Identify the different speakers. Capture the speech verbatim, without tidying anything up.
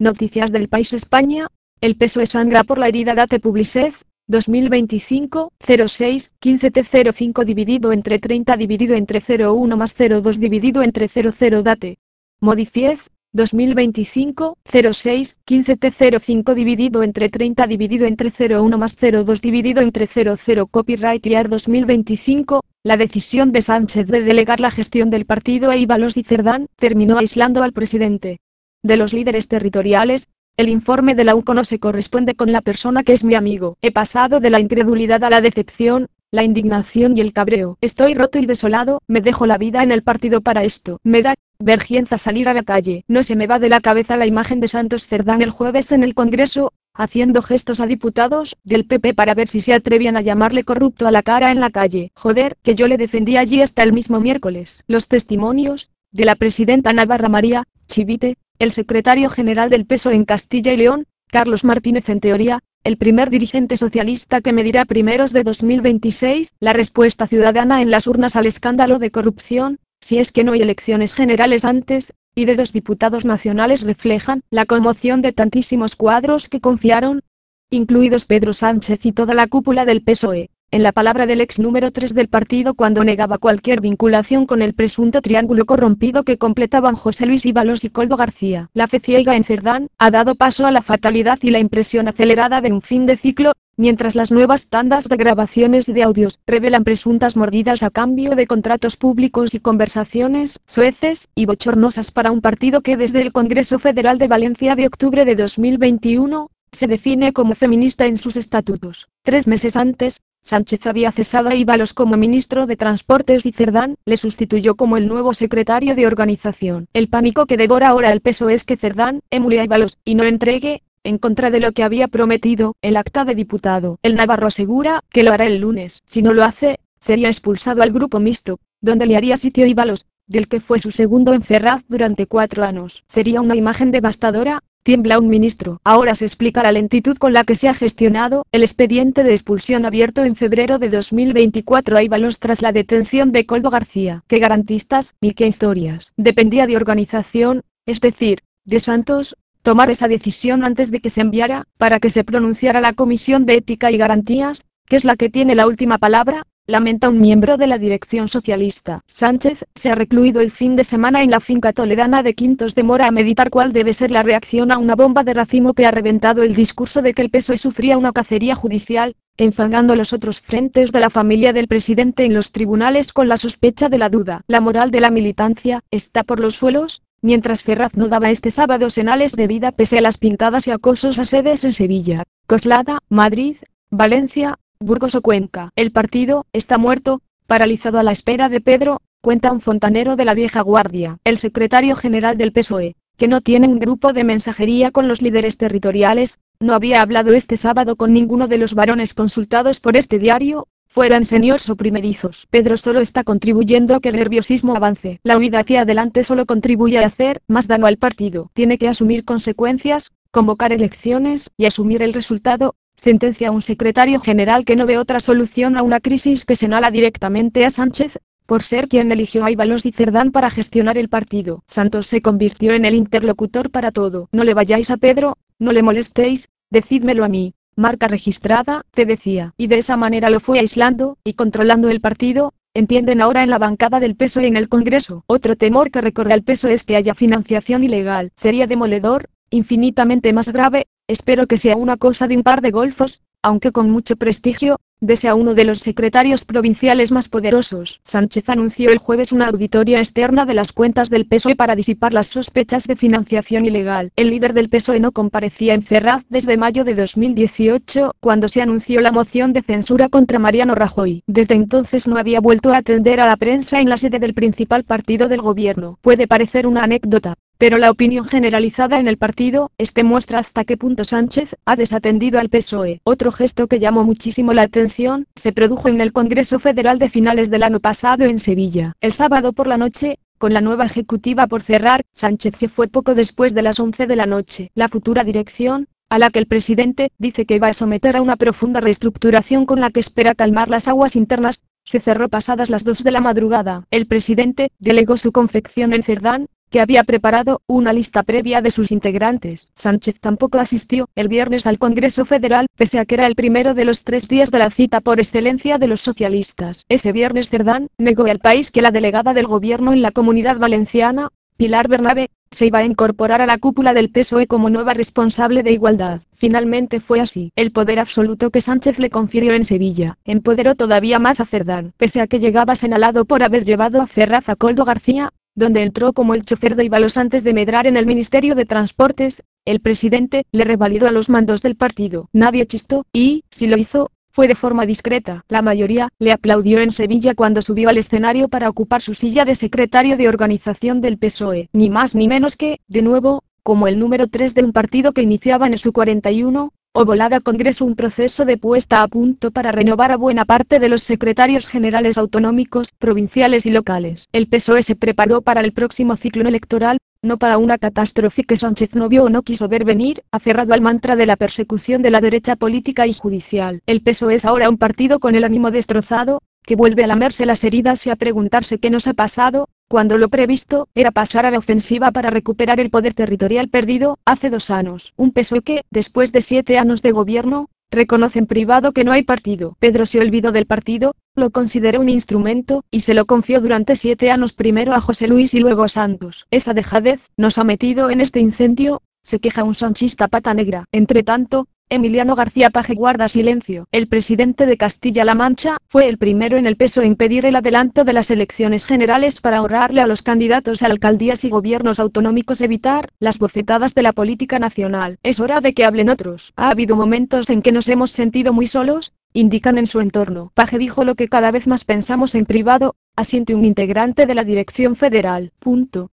Speaker 1: Noticias del País España. El P S O E sangra por la herida. Date Publicez. dos mil veinticinco, cero seis, quince T cero cinco dividido entre treinta dividido entre cero uno más cero dos dividido entre cero cero. Date. Modifiez. dos mil veinticinco, cero seis, quince T cero cinco dividido entre treinta dividido entre cero uno más cero dos dividido entre cero cero. Copyright Year dos mil veinticinco. La decisión de Sánchez de delegar la gestión del partido a Ábalos y Cerdán terminó aislando al presidente de los líderes territoriales. El informe de la U C O no se corresponde con la persona que es mi amigo. He pasado de la incredulidad a la decepción, la indignación y el cabreo. Estoy roto y desolado, me dejo la vida en el partido para esto. Me da vergüenza salir a la calle. No se me va de la cabeza la imagen de Santos Cerdán el jueves en el Congreso, haciendo gestos a diputados del P P para ver si se atrevían a llamarle corrupto a la cara en la calle. Joder, que yo le defendí allí hasta el mismo miércoles. Los testimonios de la presidenta Navarra María Chivite, el secretario general del P S O E en Castilla y León, Carlos Martínez en teoría, el primer dirigente socialista que medirá primeros de dos mil veintiséis, la respuesta ciudadana en las urnas al escándalo de corrupción, si es que no hay elecciones generales antes, y de dos diputados nacionales reflejan la conmoción de tantísimos cuadros que confiaron, incluidos Pedro Sánchez y toda la cúpula del P S O E, en la palabra del ex número tres del partido cuando negaba cualquier vinculación con el presunto triángulo corrompido que completaban José Luis Ábalos y Koldo García. La fe ciega en Cerdán ha dado paso a la fatalidad y la impresión acelerada de un fin de ciclo, mientras las nuevas tandas de grabaciones y de audios revelan presuntas mordidas a cambio de contratos públicos y conversaciones soeces y bochornosas para un partido que desde el Congreso Federal de Valencia de octubre de dos mil veintiuno, se define como feminista en sus estatutos. Tres meses antes, Sánchez había cesado a Ábalos como ministro de Transportes y Cerdán le sustituyó como el nuevo secretario de organización. El pánico que devora ahora el P S O E es que Cerdán emule a Ábalos y no entregue, en contra de lo que había prometido, el acta de diputado. El navarro asegura que lo hará el lunes. Si no lo hace, sería expulsado al grupo mixto, donde le haría sitio a Ábalos, del que fue su segundo en Ferraz durante cuatro años. Sería una imagen devastadora. Tiembla un ministro. Ahora se explica la lentitud con la que se ha gestionado el expediente de expulsión abierto en febrero de dos mil veinticuatro a Ábalos tras la detención de Koldo García. ¿Qué garantistas ni qué historias? Dependía de organización, es decir, de Santos, tomar esa decisión antes de que se enviara, para que se pronunciara la Comisión de Ética y Garantías, que es la que tiene la última palabra, lamenta un miembro de la dirección socialista. Sánchez se ha recluido el fin de semana en la finca toledana de Quintos de Mora a meditar cuál debe ser la reacción a una bomba de racimo que ha reventado el discurso de que el P S O E sufría una cacería judicial, enfangando los otros frentes de la familia del presidente en los tribunales con la sospecha de la duda. La moral de la militancia está por los suelos, mientras Ferraz no daba este sábado señales de vida pese a las pintadas y acosos a sedes en Sevilla, Coslada, Madrid, Valencia, Burgos o Cuenca. El partido está muerto, paralizado a la espera de Pedro, cuenta un fontanero de la vieja guardia. El secretario general del P S O E, que no tiene un grupo de mensajería con los líderes territoriales, no había hablado este sábado con ninguno de los varones consultados por este diario, fueran seniors o primerizos. Pedro solo está contribuyendo a que el nerviosismo avance. La huida hacia adelante solo contribuye a hacer más daño al partido. Tiene que asumir consecuencias, convocar elecciones y asumir el resultado, sentencia un secretario general que no ve otra solución a una crisis que señala directamente a Sánchez, por ser quien eligió a Ábalos y Cerdán para gestionar el partido. Santos se convirtió en el interlocutor para todo. No le vayáis a Pedro, no le molestéis, decídmelo a mí. Marca registrada, te decía. Y de esa manera lo fue aislando y controlando el partido, entienden ahora en la bancada del P S O E y en el Congreso. Otro temor que recorre al P S O E es que haya financiación ilegal. Sería demoledor, infinitamente más grave. Espero que sea una cosa de un par de golfos, aunque con mucho prestigio, desea uno de los secretarios provinciales más poderosos. Sánchez anunció el jueves una auditoría externa de las cuentas del P S O E para disipar las sospechas de financiación ilegal. El líder del P S O E no comparecía en Ferraz desde mayo de dos mil dieciocho, cuando se anunció la moción de censura contra Mariano Rajoy. Desde entonces no había vuelto a atender a la prensa en la sede del principal partido del gobierno. Puede parecer una anécdota, pero la opinión generalizada en el partido es que muestra hasta qué punto Sánchez ha desatendido al P S O E. Otro gesto que llamó muchísimo la atención se produjo en el Congreso Federal de finales del año pasado en Sevilla. El sábado por la noche, con la nueva ejecutiva por cerrar, Sánchez se fue poco después de las once de la noche. La futura dirección, a la que el presidente dice que va a someter a una profunda reestructuración con la que espera calmar las aguas internas, se cerró pasadas las dos de la madrugada. El presidente delegó su confección en Cerdán, que había preparado una lista previa de sus integrantes. Sánchez tampoco asistió el viernes al Congreso Federal, pese a que era el primero de los tres días de la cita por excelencia de los socialistas. Ese viernes Cerdán negó al País que la delegada del gobierno en la Comunidad Valenciana, Pilar Bernabé, se iba a incorporar a la cúpula del P S O E como nueva responsable de Igualdad. Finalmente fue así. El poder absoluto que Sánchez le confirió en Sevilla, empoderó todavía más a Cerdán, pese a que llegaba señalado por haber llevado a Ferraz a Koldo García, donde entró como el chofer de Íbalos antes de medrar en el Ministerio de Transportes. El presidente le revalidó a los mandos del partido. Nadie chistó, y, si lo hizo, fue de forma discreta. La mayoría le aplaudió en Sevilla cuando subió al escenario para ocupar su silla de secretario de organización del P S O E. Ni más ni menos que, de nuevo, como el número tres de un partido que iniciaba en su cuarenta y uno, o volada Congreso un proceso de puesta a punto para renovar a buena parte de los secretarios generales autonómicos, provinciales y locales. El P S O E se preparó para el próximo ciclo electoral, no para una catástrofe que Sánchez no vio o no quiso ver venir, aferrado al mantra de la persecución de la derecha política y judicial. El P S O E es ahora un partido con el ánimo destrozado, que vuelve a lamerse las heridas y a preguntarse qué nos ha pasado, cuando lo previsto era pasar a la ofensiva para recuperar el poder territorial perdido hace dos años. Un P S O E que, después de siete años de gobierno, reconoce en privado que no hay partido. Pedro se olvidó del partido, lo consideró un instrumento, y se lo confió durante siete años primero a José Luis y luego a Santos. Esa dejadez nos ha metido en este incendio, se queja un sanchista pata negra. Entre tanto, Emiliano García Paje guarda silencio. El presidente de Castilla-La Mancha fue el primero en el P S O E en pedir el adelanto de las elecciones generales para ahorrarle a los candidatos a alcaldías y gobiernos autonómicos evitar las bofetadas de la política nacional. Es hora de que hablen otros. Ha habido momentos en que nos hemos sentido muy solos, indican en su entorno. Paje dijo lo que cada vez más pensamos en privado, asiente un integrante de la dirección federal. Punto.